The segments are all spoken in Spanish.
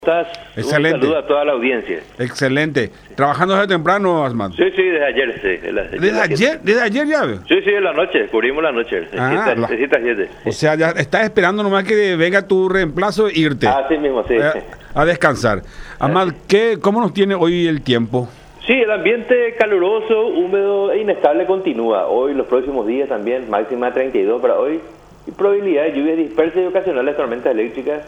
¿Estás? Excelente. Un saludo a toda la audiencia. Excelente. ¿Trabajando desde temprano, Asmat? Sí, desde ayer, sí. ¿Desde ayer ya? Sí, de la noche, cubrimos la noche. De 7. O sea, ya estás esperando nomás que venga tu reemplazo e irte. Así mismo, sí. A descansar. Asmat, ¿cómo nos tiene hoy el tiempo? Sí, el ambiente caluroso, húmedo e inestable continúa. Hoy, los próximos días también, máxima 32 para hoy. Y probabilidad de lluvias dispersas y ocasionales tormentas eléctricas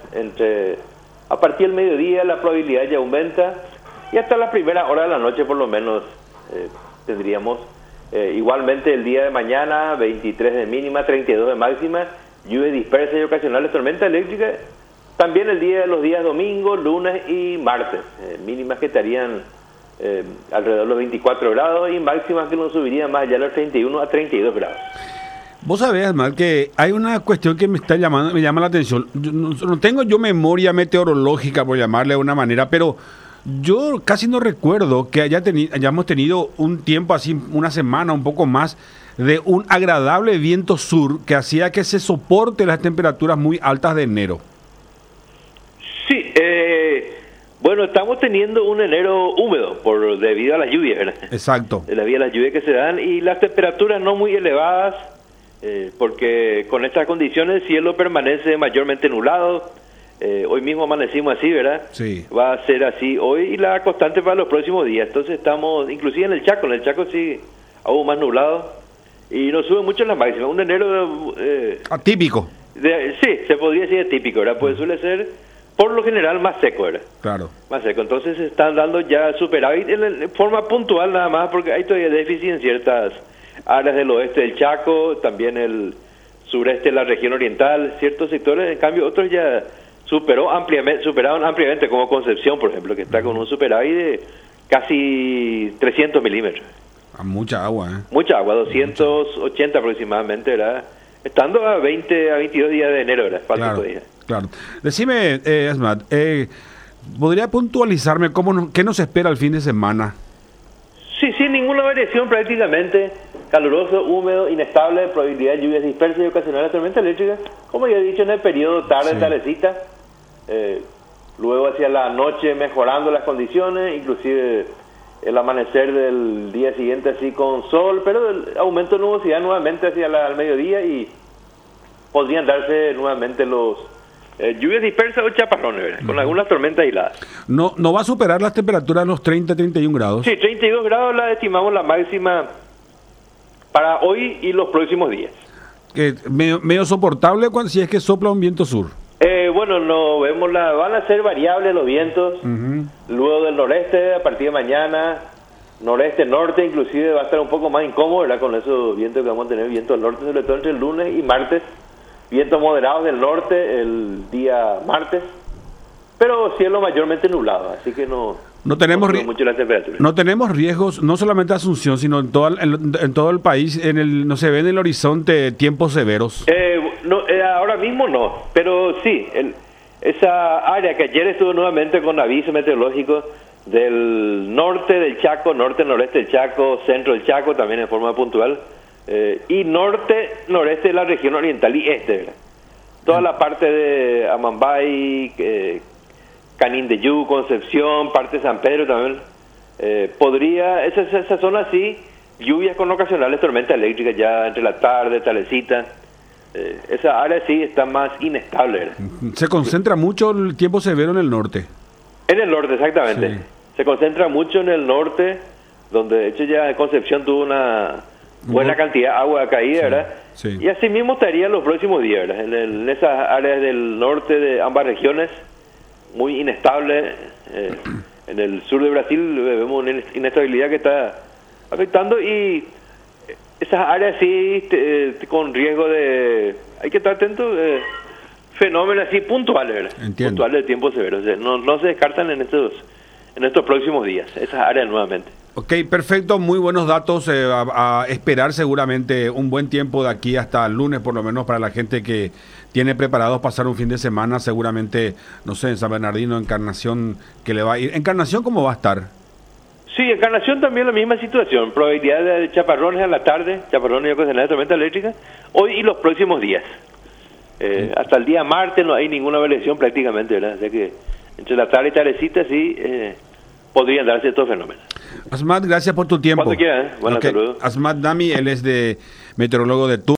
a partir del mediodía la probabilidad ya aumenta y hasta la primera hora de la noche por lo menos tendríamos igualmente el día de mañana 23 de mínima, 32 de máxima, lluvias dispersas y ocasionales tormentas eléctricas. También los días domingo, lunes y martes, mínimas que estarían alrededor de los 24 grados y máximas que nos subirían más allá de los 31 a 32 grados. Vos sabés, Asmat, que hay una cuestión que me llama la atención. No tengo yo memoria meteorológica, por llamarle de una manera, pero yo casi no recuerdo que hayamos tenido un tiempo así, una semana, un poco más, de un agradable viento sur que hacía que se soporte las temperaturas muy altas de enero. Sí, bueno, estamos teniendo un enero húmedo debido a las lluvias, ¿verdad? Exacto. Debido a las lluvias que se dan y las temperaturas no muy elevadas. Porque con estas condiciones el cielo permanece mayormente nublado. Hoy mismo amanecimos así, ¿verdad? Sí. Va a ser así hoy y la constante para los próximos días. Entonces estamos, inclusive en el Chaco sí, aún más nublado y nos sube mucho la máxima. Un enero atípico. Sí, se podría decir atípico, ¿verdad? Pues suele ser por lo general más seco, ¿verdad? Claro. Más seco. Entonces se están dando ya superávit en forma puntual nada más porque hay todavía déficit en ciertas áreas del oeste del Chaco, también el sureste de la región oriental, ciertos sectores, en cambio otros ya superaron ampliamente, como Concepción, por ejemplo, que está con un superávit de casi 300 milímetros. Mucha agua, ¿eh? Mucha agua, 280 aproximadamente, ¿verdad? Estando a 20 a 22 días de enero, ¿verdad? Claro, claro. Decime, Asmat, ¿podría puntualizarme qué nos espera el fin de semana? Sí, sin ninguna variación prácticamente. Caluroso, húmedo, inestable, probabilidad de lluvias dispersas y ocasionales tormentas eléctricas, como ya he dicho en el periodo tardecita, luego hacia la noche mejorando las condiciones, inclusive el amanecer del día siguiente así con sol, pero el aumento de nubosidad nuevamente hacia al mediodía y podrían darse nuevamente los lluvias dispersas o chaparrones, ¿verdad? Con algunas tormentas aisladas. No va a superar las temperaturas los 30-31 grados. Sí, 32 grados la estimamos la máxima para hoy y los próximos días. Medio soportable si es que sopla un viento sur. Bueno, no vemos van a ser variables los vientos. Luego del noreste, a partir de mañana, noreste, norte, inclusive va a estar un poco más incómodo, ¿verdad? Con esos vientos que vamos a tener, vientos del norte, sobre todo entre el lunes y martes. Vientos moderados del norte el día martes, pero cielo mayormente nublado, así que no tenemos mucho la temperatura. No tenemos riesgos, no solamente Asunción, sino en todo el país. No se ve en el horizonte tiempos severos. Ahora mismo no, pero sí, esa área que ayer estuvo nuevamente con aviso meteorológico del norte del Chaco, noreste del Chaco, centro del Chaco, también en forma puntual. Y noreste de la región oriental y este, ¿verdad? Toda la parte de Amambay, Canindeyú, Concepción, parte de San Pedro también, podría, esa zona sí, lluvias con ocasionales tormentas eléctricas ya entre la tarde, tardecita, esa área sí está más inestable, ¿verdad? Se concentra mucho el tiempo severo en el norte. En el norte, exactamente. Sí. Se concentra mucho en el norte, donde de hecho ya Concepción tuvo una buena cantidad de agua caída, sí, ¿verdad? Sí. Y así mismo estaría los próximos días, ¿verdad? En esas áreas del norte de ambas regiones, muy inestable. En el sur de Brasil vemos una inestabilidad que está afectando y esas áreas sí con riesgo hay que estar atentos, fenómenos así puntuales, ¿verdad? Entiendo. Puntuales de tiempo severo. O sea, no se descartan en estos próximos días, esas áreas nuevamente. Ok, perfecto, muy buenos datos, a esperar seguramente un buen tiempo de aquí hasta el lunes, por lo menos para la gente que tiene preparados pasar un fin de semana, seguramente, no sé, en San Bernardino, Encarnación, que le va a ir. ¿Encarnación cómo va a estar? Sí, Encarnación también la misma situación, probabilidad de chaparrones a la tarde, chaparrones y ocasionales de tormenta eléctrica, hoy y los próximos días. Hasta el día martes no hay ninguna variación prácticamente, ¿verdad? O sea que entre la tarde y tardecita sí podrían darse estos fenómenos. Asmat, gracias por tu tiempo. Cuando quieran, buenas saludos. Asmat Dami, él es de meteorólogo de